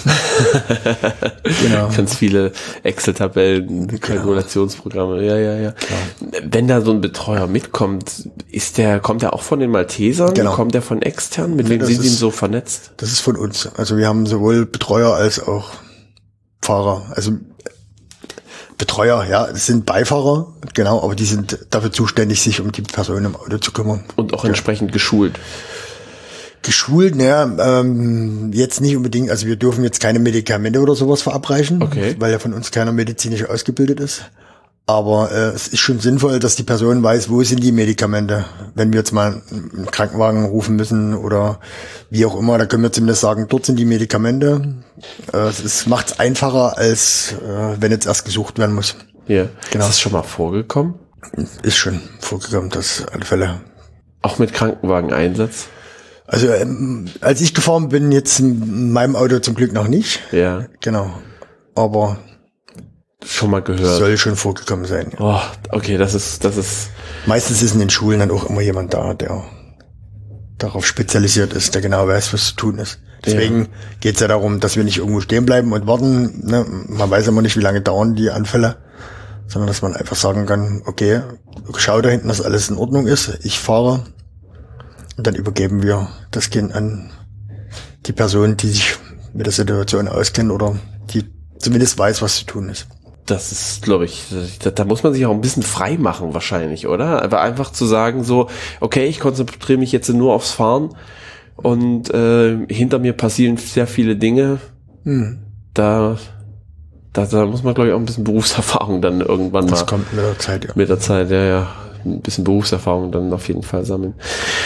Genau. Ganz viele Excel-Tabellen, Kalkulationsprogramme, ja, ja, ja. Wenn da so ein Betreuer mitkommt, ist der, kommt der auch von den Maltesern? Genau. Kommt der von extern? Mit wem das sind Sie ist- denn so vernetzt? Das ist von uns. Also wir haben sowohl Betreuer als auch Fahrer. Also Betreuer, ja, es sind Beifahrer, genau, aber die sind dafür zuständig, sich um die Person im Auto zu kümmern. Und auch entsprechend geschult. Geschult, naja, ähm, jetzt nicht unbedingt, also wir dürfen jetzt keine Medikamente oder sowas verabreichen, Okay. weil ja von uns keiner medizinisch ausgebildet ist. Aber äh, es ist schon sinnvoll, dass die Person weiß, wo sind die Medikamente. Wenn wir jetzt mal einen Krankenwagen rufen müssen oder wie auch immer, dann können wir zumindest sagen, dort sind die Medikamente. Äh, es macht es einfacher, als äh, wenn jetzt erst gesucht werden muss. Ja. Genau. Ist das schon mal vorgekommen? Ist schon vorgekommen, das auf alle Fälle. Auch mit Krankenwageneinsatz? Also ähm, als ich gefahren bin, jetzt in meinem Auto zum Glück noch nicht. Ja. Genau. Aber schon mal gehört. Soll schon vorgekommen sein. Ja. Oh, okay, das ist, das ist. Meistens ist in den Schulen dann auch immer jemand da, der darauf spezialisiert ist, der genau weiß, was zu tun ist. Deswegen ja. geht's ja darum, dass wir nicht irgendwo stehen bleiben und warten. Ne? Man weiß immer nicht, wie lange dauern die Anfälle, sondern dass man einfach sagen kann, okay, schau da hinten, dass alles in Ordnung ist. Ich fahre und dann übergeben wir das Kind an die Person, die sich mit der Situation auskennt oder die zumindest weiß, was zu tun ist. Das ist, glaube ich, da, da muss man sich auch ein bisschen frei machen wahrscheinlich, oder? Aber einfach zu sagen so, okay, ich konzentriere mich jetzt nur aufs Fahren und äh, hinter mir passieren sehr viele Dinge. Hm. Da, da, da muss man, glaube ich, auch ein bisschen Berufserfahrung dann irgendwann das mal. Das kommt mit der Zeit, ja. Mit der Zeit, ja, ja. Ein bisschen Berufserfahrung dann auf jeden Fall sammeln.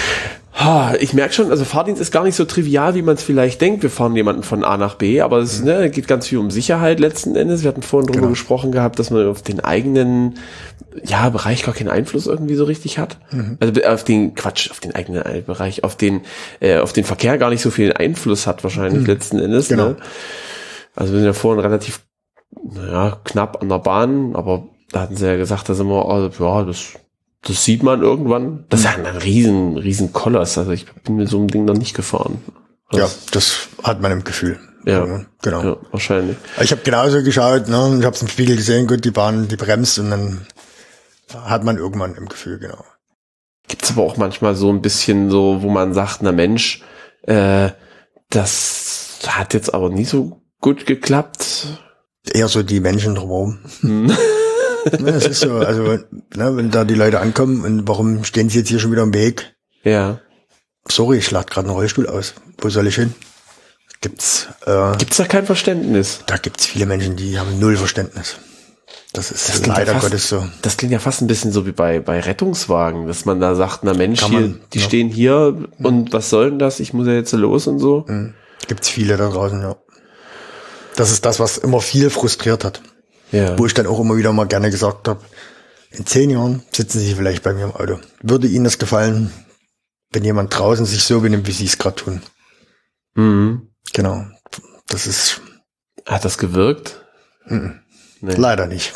Ich merke schon, also Fahrdienst ist gar nicht so trivial, wie man es vielleicht denkt. Wir fahren jemanden von A nach B, aber es mhm. ne, geht ganz viel um Sicherheit letzten Endes. Wir hatten vorhin drüber genau. gesprochen gehabt, dass man auf den eigenen ja, Bereich gar keinen Einfluss irgendwie so richtig hat. Mhm. Also auf den, Quatsch, auf den eigenen Bereich, auf den äh, auf den Verkehr gar nicht so viel Einfluss hat wahrscheinlich mhm. letzten Endes. Genau. Ne? Also wir sind ja vorhin relativ naja, knapp an der Bahn, aber da hatten sie ja gesagt, da sind wir, also, ja, das Das sieht man irgendwann. Das ist ja ein riesen, riesen Koloss. Also ich bin mit so einem Ding noch nicht gefahren. Also ja, das hat man im Gefühl. Ja, ja genau. Ja, wahrscheinlich. Ich habe genauso geschaut, ne? Ich habe es im Spiegel gesehen, gut, die Bahn, die bremst und dann hat man irgendwann im Gefühl, genau. Gibt's aber auch manchmal so ein bisschen so, wo man sagt, na Mensch, äh, das hat jetzt aber nie so gut geklappt. Eher so die Menschen drumherum. Hm. Ja, es ist so, also, ne, wenn da die Leute ankommen und warum stehen sie jetzt hier schon wieder im Weg? Ja. Sorry, ich lade gerade einen Rollstuhl aus. Wo soll ich hin? Gibt's, äh, Gibt's da kein Verständnis? Da gibt's viele Menschen, die haben null Verständnis. Das ist das leider ja fast, Gottes so. Das klingt ja fast ein bisschen so wie bei, bei Rettungswagen, dass man da sagt, na Mensch, Kann hier, man, die ja. stehen hier mhm. und was soll denn das? Ich muss ja jetzt los und so. Mhm. Gibt's viele da draußen, ja. Das ist das, was immer viel frustriert hat. Ja. Wo ich dann auch immer wieder mal gerne gesagt habe, in zehn Jahren sitzen Sie vielleicht bei mir im Auto. Würde Ihnen das gefallen, wenn jemand draußen sich so benimmt, wie Sie es gerade tun? Mhm. Genau. Das ist... Hat das gewirkt? Mhm. Nee. Leider nicht.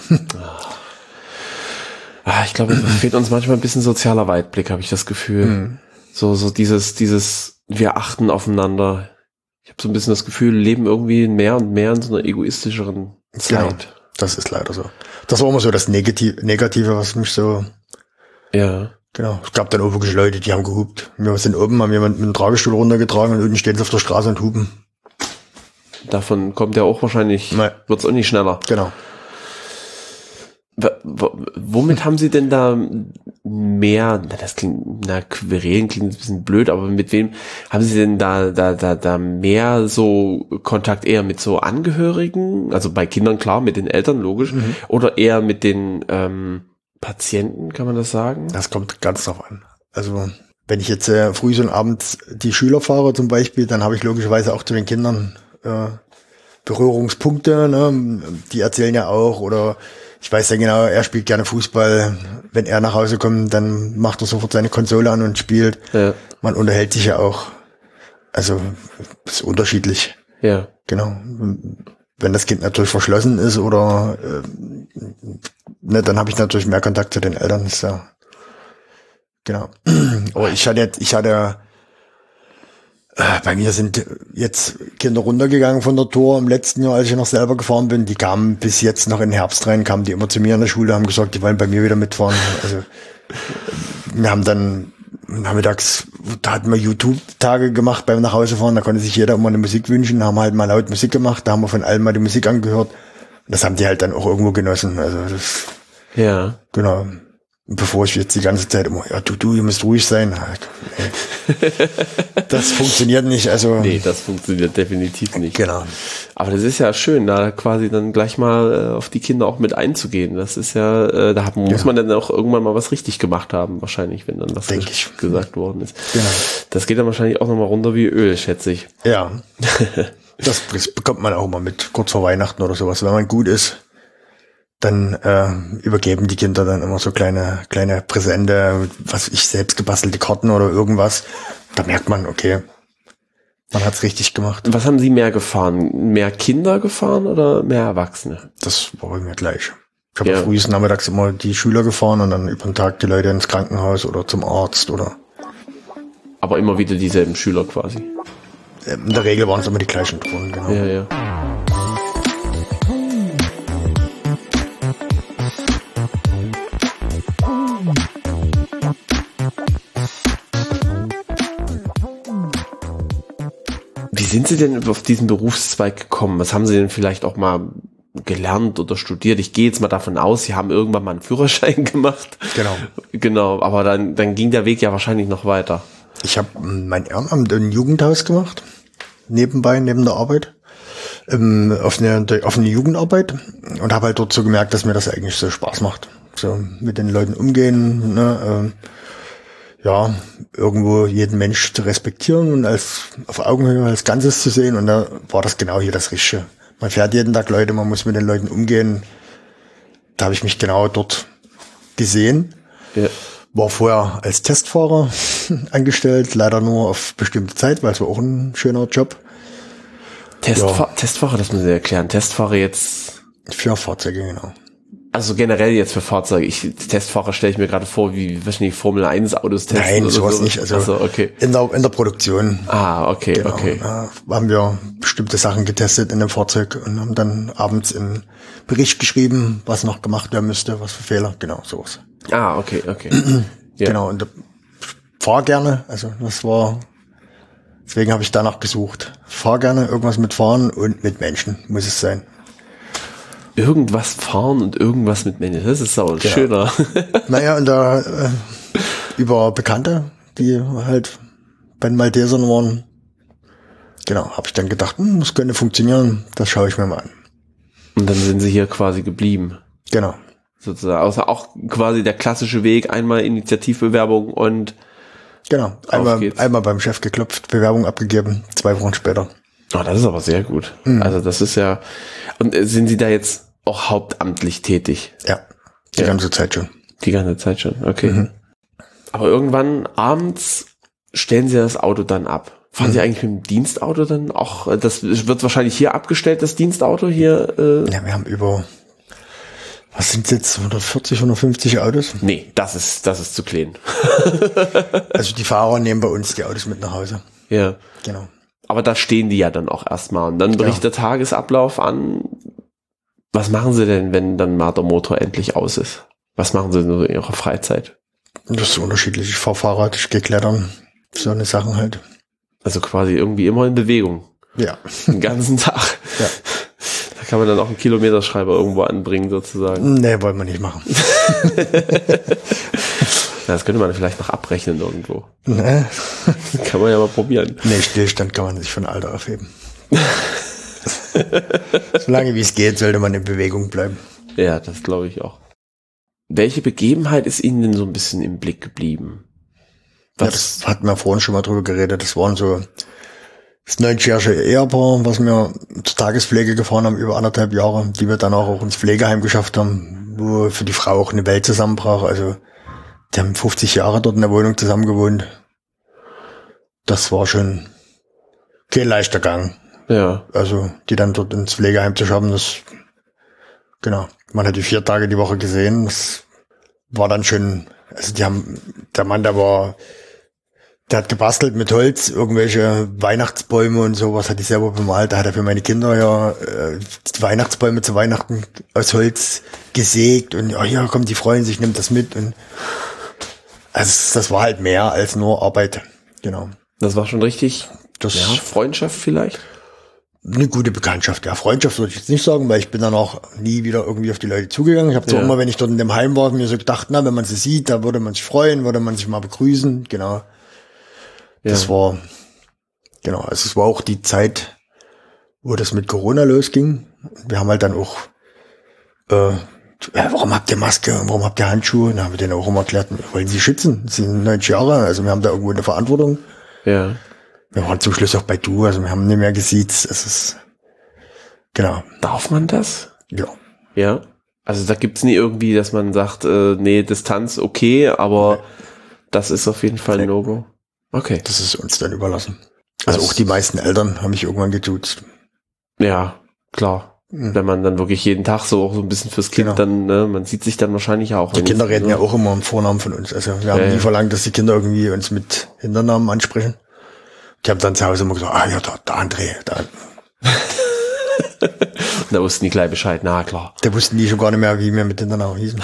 Ah, ich glaube, es fehlt uns manchmal ein bisschen sozialer Weitblick, habe ich das Gefühl. Mhm. So, so dieses, dieses, wir achten aufeinander. Ich habe so ein bisschen das Gefühl, wir leben irgendwie mehr und mehr in so einer egoistischeren Zeit. Genau. Das ist leider so. Das war immer so das Negative, Negative, was mich so... Ja. Genau. Es gab dann auch wirklich Leute, die haben gehupt. Wir sind oben, haben jemanden mit einem Tragestuhl runtergetragen und unten stehen sie auf der Straße und hupen. Davon kommt ja auch wahrscheinlich, Nein. wird's auch nicht schneller. Genau. W- w- womit haben Sie denn da mehr, na, das klingt, na, querelen klingt ein bisschen blöd, aber mit wem haben Sie denn da, da, da, da mehr so Kontakt eher mit so Angehörigen, also bei Kindern klar, mit den Eltern logisch, mhm. oder eher mit den ähm, Patienten, kann man das sagen? Das kommt ganz drauf an. Also, wenn ich jetzt äh, früh und abends die Schüler fahre zum Beispiel, dann habe ich logischerweise auch zu den Kindern äh, Berührungspunkte, ne? Die erzählen ja auch, oder ich weiß ja genau, er spielt gerne Fußball. Wenn er nach Hause kommt, dann macht er sofort seine Konsole an und spielt. Ja. Man unterhält sich ja auch. Also, ist unterschiedlich. Ja. Genau. Wenn das Kind natürlich verschlossen ist oder, äh, ne, dann habe ich natürlich mehr Kontakt zu den Eltern. Ist ja, genau. Aber ich hatte jetzt, ich hatte, äh, bei mir sind jetzt Kinder runtergegangen von der Tour im letzten Jahr, als ich noch selber gefahren bin. Die kamen bis jetzt noch in den Herbst rein, kamen die immer zu mir in der Schule, haben gesagt, die wollen bei mir wieder mitfahren. Also wir haben dann nachmittags, da hatten wir YouTube-Tage gemacht beim Nachhausefahren, da konnte sich jeder immer eine Musik wünschen, haben halt mal laut Musik gemacht, da haben wir von allen mal die Musik angehört. Und das haben die halt dann auch irgendwo genossen. Also das, ja, genau. Bevor ich jetzt die ganze Zeit immer, ja, du, du, ihr müsst ruhig sein. Das funktioniert nicht, also. Nee, das funktioniert definitiv nicht. Genau. Aber das ist ja schön, da quasi dann gleich mal äh, auf die Kinder auch mit einzugehen. Das ist ja, äh, da muss ja. man dann auch irgendwann mal was richtig gemacht haben, wahrscheinlich, wenn dann was Denk ges- ich. gesagt worden ist. Genau. Das geht dann wahrscheinlich auch nochmal runter wie Öl, schätze ich. Ja. Das, das bekommt man auch mal mit, kurz vor Weihnachten oder sowas. Wenn man gut ist, dann äh, übergeben die Kinder dann immer so kleine kleine Präsente, was ich selbst gebastelte Karten oder irgendwas. Da merkt man, okay, man hat's richtig gemacht. Was haben Sie mehr gefahren? Mehr Kinder gefahren oder mehr Erwachsene? Das war mir gleich. Ich habe Ja. früh nachmittags immer die Schüler gefahren und dann über den Tag die Leute ins Krankenhaus oder zum Arzt oder Aber immer wieder dieselben Schüler quasi. äh, in der Regel waren es immer die gleichen Touren, genau. Ja, ja. Wie sind Sie denn auf diesen Berufszweig gekommen? Was haben Sie denn vielleicht auch mal gelernt oder studiert? Ich gehe jetzt mal davon aus, Sie haben irgendwann mal einen Führerschein gemacht. Genau. Genau, aber dann, dann ging der Weg ja wahrscheinlich noch weiter. Ich habe mein Ehrenamt im Jugendhaus gemacht, nebenbei, neben der Arbeit, ähm, auf eine, auf eine Jugendarbeit und habe halt dort so gemerkt, dass mir das eigentlich so Spaß macht. So mit den Leuten umgehen, ne, ähm, ja, irgendwo jeden Mensch zu respektieren und als auf Augenhöhe als Ganzes zu sehen und da war das genau hier das Richtige. Man fährt jeden Tag Leute, man muss mit den Leuten umgehen. Da habe ich mich genau dort gesehen. Ja. War vorher als Testfahrer angestellt, leider nur auf bestimmte Zeit, weil es war auch ein schöner Job. Testfa- Testfahrer, das müssen Sie erklären. Testfahrer jetzt, Für Fahrzeuge, genau. also generell jetzt für Fahrzeuge. Ich, Testfahrer stelle ich mir gerade vor, wie, weiß nicht, Formel eins Autos testen. Nein, oder sowas so. nicht. Also Ach so, okay. in der in der Produktion. Ah, okay, Genau. okay. Da haben wir bestimmte Sachen getestet in dem Fahrzeug und haben dann abends einen Bericht geschrieben, was noch gemacht werden müsste, was für Fehler. Genau, sowas. Ah, okay, okay. Ja. Genau, und fahr gerne. Also das war, deswegen habe ich danach gesucht. Fahr gerne, irgendwas mit Fahren und mit Menschen muss es sein. Irgendwas fahren und irgendwas mit Menschen. Das ist sauer Genau. schöner. Naja, und da äh, über Bekannte, die halt bei den Maltesern waren, genau, habe ich dann gedacht, hm, das könnte funktionieren, das schaue ich mir mal an. Und dann sind Sie hier quasi geblieben. Genau, Sozusagen. Außer auch quasi der klassische Weg, einmal Initiativbewerbung und genau. Einmal, geht's. einmal beim Chef geklopft, Bewerbung abgegeben, zwei Wochen später. oh, das ist aber sehr gut. Mhm. Also das ist ja. Und äh, sind Sie da jetzt auch hauptamtlich tätig? Ja, die Ja. ganze Zeit schon. Die ganze Zeit schon, okay. Mhm. Aber irgendwann abends stellen Sie das Auto dann ab. Fahren Mhm. Sie eigentlich mit dem Dienstauto dann auch? äh, Das wird wahrscheinlich hier abgestellt, das Dienstauto hier. Äh, Ja, wir haben über, was sind jetzt, hundertvierzig, hundertfünfzig Autos? nee, das ist das ist zu klein. Also die Fahrer nehmen bei uns die Autos mit nach Hause. Ja. Genau. Aber da stehen die ja dann auch erstmal. Und dann bricht der Tagesablauf an. Was machen Sie denn, wenn dann mal der Motor endlich aus ist? Was machen Sie so in Ihrer Freizeit? Das ist unterschiedlich. Ich fahre Fahrrad, ich gehe klettern. So eine Sachen halt. Also quasi irgendwie immer in Bewegung. Ja. Den ganzen Tag. Ja. Da kann man dann auch einen Kilometerschreiber irgendwo anbringen sozusagen. Nee, wollen wir nicht machen. Ja, das könnte man vielleicht noch abrechnen irgendwo. Nee. Kann man ja mal probieren. Nee, Stillstand kann man sich von Alter aufheben. Solange wie es geht, sollte man in Bewegung bleiben. Ja, das glaube ich auch. Welche Begebenheit ist Ihnen denn so ein bisschen im Blick geblieben? Ja, Was? das hatten wir vorhin schon mal drüber geredet. Das waren so das neunzigjährige Ehepaar, was wir zur Tagespflege gefahren haben, über anderthalb Jahre, die wir dann auch ins Pflegeheim geschafft haben, wo für die Frau auch eine Welt zusammenbrach. Also die haben fünfzig Jahre dort in der Wohnung zusammen gewohnt. Das war schon kein leichter Gang. Ja, Also die dann dort ins Pflegeheim zu schaffen, das, genau, man hat die vier Tage die Woche gesehen, das war dann schon, also die haben, der Mann, der war, der hat gebastelt mit Holz, irgendwelche Weihnachtsbäume und sowas hat die selber bemalt, da hat er für meine Kinder ja äh, Weihnachtsbäume zu Weihnachten aus Holz gesägt und ja, hier kommt, die freuen sich, nimmt das mit und also das war halt mehr als nur Arbeit, genau. das war schon richtig. Das Ja, Freundschaft vielleicht? eine gute Bekanntschaft. Ja, Freundschaft würde ich jetzt nicht sagen, weil ich bin dann auch nie wieder irgendwie auf die Leute zugegangen. Ich habe zwar Ja. immer, wenn ich dort in dem Heim war, mir so gedacht, na, wenn man sie sieht, da würde man sich freuen, würde man sich mal begrüßen. Genau. Das Ja. war, genau, also es war auch die Zeit, wo das mit Corona losging. Wir haben halt dann auch, äh, ja, warum habt ihr Maske, warum habt ihr Handschuhe? Und dann haben wir denen auch immer erklärt, wir wollen sie schützen. Das sind neunzig Jahre, also wir haben da irgendwo eine Verantwortung. Ja. Wir waren zum Schluss auch bei Du, also wir haben nicht mehr gesiezt. Es ist, genau, Darf man das? ja. Ja. Also da gibt's nie irgendwie, dass man sagt, äh, nee, Distanz okay, aber nee. Das ist auf jeden Fall ein nee. No-Go. Okay. Das ist uns dann überlassen. Also das auch die meisten Eltern haben mich irgendwann geduzt. Ja, klar. Mhm. Wenn man dann wirklich jeden Tag so auch so ein bisschen fürs Kind genau. dann, ne, man sieht sich dann wahrscheinlich auch. Die Kinder reden so. Ja auch immer im Vornamen von uns. Also wir haben ja, nie ja. verlangt, dass die Kinder irgendwie uns mit Hinternamen ansprechen. Die haben dann zu Hause immer gesagt, ah ja, der, der André, der Da wussten die gleich Bescheid, na klar. Da wussten die schon gar nicht mehr, wie wir mit Hinternamen hießen.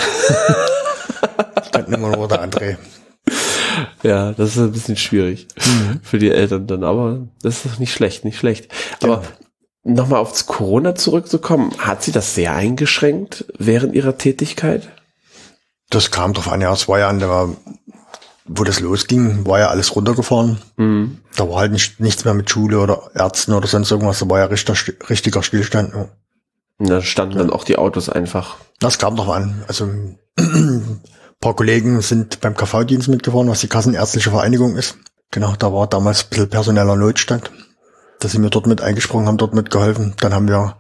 Ich kannte immer nur der André. Ja, das ist ein bisschen schwierig mhm. für die Eltern dann, aber das ist nicht schlecht, nicht schlecht. Aber ja. Nochmal aufs Corona zurückzukommen, hat sie das sehr eingeschränkt während ihrer Tätigkeit? Das kam drauf an, ja, es war ja an der, wo das losging, war ja alles runtergefahren. Mhm. Da war halt nicht, nichts mehr mit Schule oder Ärzten oder sonst irgendwas, da war ja richtiger, richtiger Stillstand. Ja. Und da standen ja. dann auch die Autos einfach. Das kam drauf an, also ein paar Kollegen sind beim K V-Dienst mitgefahren, was die Kassenärztliche Vereinigung ist. Genau, da war damals ein bisschen personeller Notstand. Da sind wir dort mit eingesprungen, haben dort mitgeholfen. Dann haben wir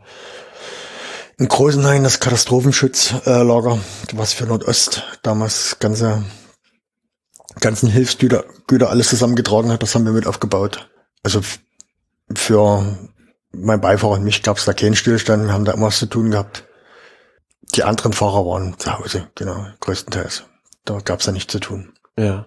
in Großenhain das Katastrophenschutzlager, was für Nordost damals ganze ganzen Hilfsgüter Güter alles zusammengetragen hat. Das haben wir mit aufgebaut. Also f- für mein Beifahrer und mich gab es da keinen Stillstand. Wir haben da immer was zu tun gehabt. Die anderen Fahrer waren zu Hause, genau, größtenteils. Da gab es ja nichts zu tun. Ja.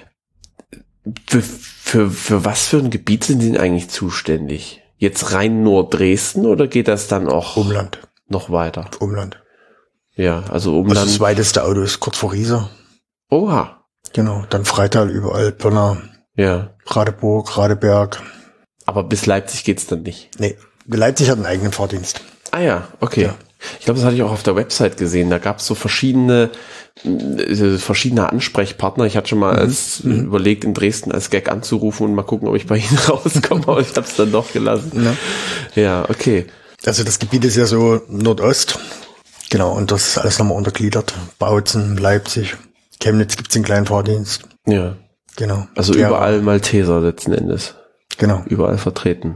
Für, für, für was für ein Gebiet sind Sie denn eigentlich zuständig? Jetzt rein nur Dresden oder geht das dann auch Umland noch weiter? Umland. Ja, also Umland. Also das weiteste Auto ist kurz vor Riesa. Oha. Genau, dann Freital überall, Pirna, ja. Radeburg, Radeberg. Aber bis Leipzig geht's dann nicht? Nee, Leipzig hat einen eigenen Fahrdienst. Ah ja, okay. Ja. Ich glaube, das hatte ich auch auf der Website gesehen. Da gab es so verschiedene äh, verschiedene Ansprechpartner. Ich hatte schon mal mhm. als, mhm. überlegt, in Dresden als Gag anzurufen und mal gucken, ob ich bei Ihnen rauskomme, aber ich habe es dann doch gelassen. Ja. ja, okay. Also das Gebiet ist ja so Nordost. Genau, und das ist alles nochmal untergliedert. Bautzen, Leipzig, Chemnitz gibt's den kleinen Fahrdienst. Ja. Genau. Also ja. Überall Malteser letzten Endes. Genau. Überall vertreten.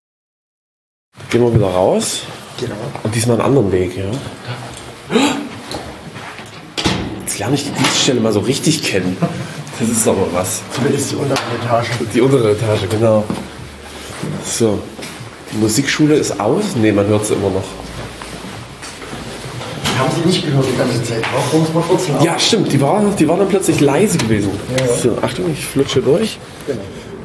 Gehen wir wieder raus. Genau. Und diesmal einen anderen Weg, ja. Jetzt lerne ich die Dienststelle mal so richtig kennen. Das ist aber was. Zumindest die untere Etage. Die untere Etage, genau. So. Die Musikschule ist aus? Nee, man hört sie immer noch. Haben Sie nicht gehört die ganze Zeit? Warum muss man kurz laufen? Ja, stimmt. Die war, die war dann plötzlich leise gewesen. Ja, ja. So, Achtung, ich flutsche durch. Genau.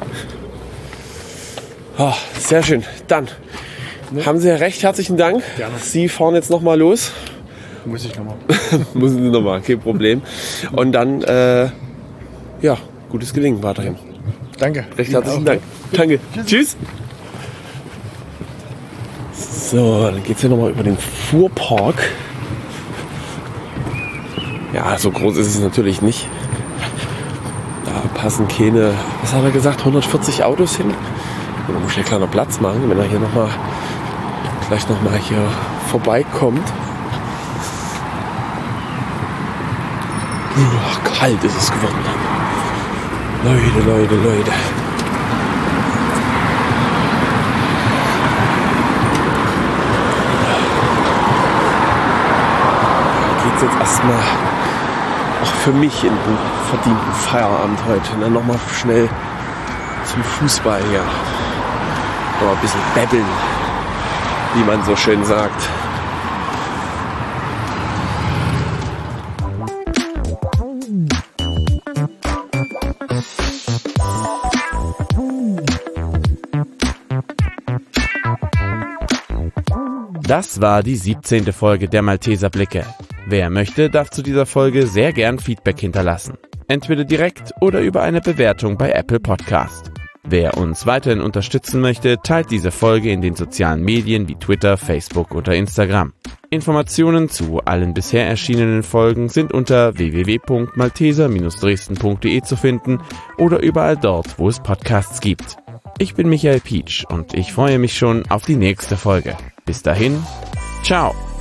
Oh, sehr schön. Dann ne? Haben Sie ja recht herzlichen Dank. Gerne. Sie fahren jetzt nochmal los. Muss ich nochmal. Müssen Sie nochmal, kein Problem. Und dann, äh, ja, gutes Gelingen weiterhin. Danke. Recht herzlichen Dank. Danke. Tschüss. So, dann geht's hier nochmal über den Fuhrpark. Ja, so groß ist es natürlich nicht. Da passen keine, was hat er gesagt, hundertvierzig Autos hin. Da muss ich ja kleiner Platz machen, wenn er hier nochmal, gleich nochmal hier vorbeikommt. Uah, kalt ist es geworden. Leute, Leute, Leute. Geht's jetzt erstmal auch für mich in den verdienten Feierabend heute. Ne? Nochmal schnell zum Fußball hier. Aber ein bisschen babbeln, wie man so schön sagt. Das war die siebzehnte Folge der Malteser Blicke. Wer möchte, darf zu dieser Folge sehr gern Feedback hinterlassen. Entweder direkt oder über eine Bewertung bei Apple Podcast. Wer uns weiterhin unterstützen möchte, teilt diese Folge in den sozialen Medien wie Twitter, Facebook oder Instagram. Informationen zu allen bisher erschienenen Folgen sind unter w w w punkt malteser Bindestrich dresden punkt de zu finden oder überall dort, wo es Podcasts gibt. Ich bin Michael Pietsch und ich freue mich schon auf die nächste Folge. Bis dahin, ciao!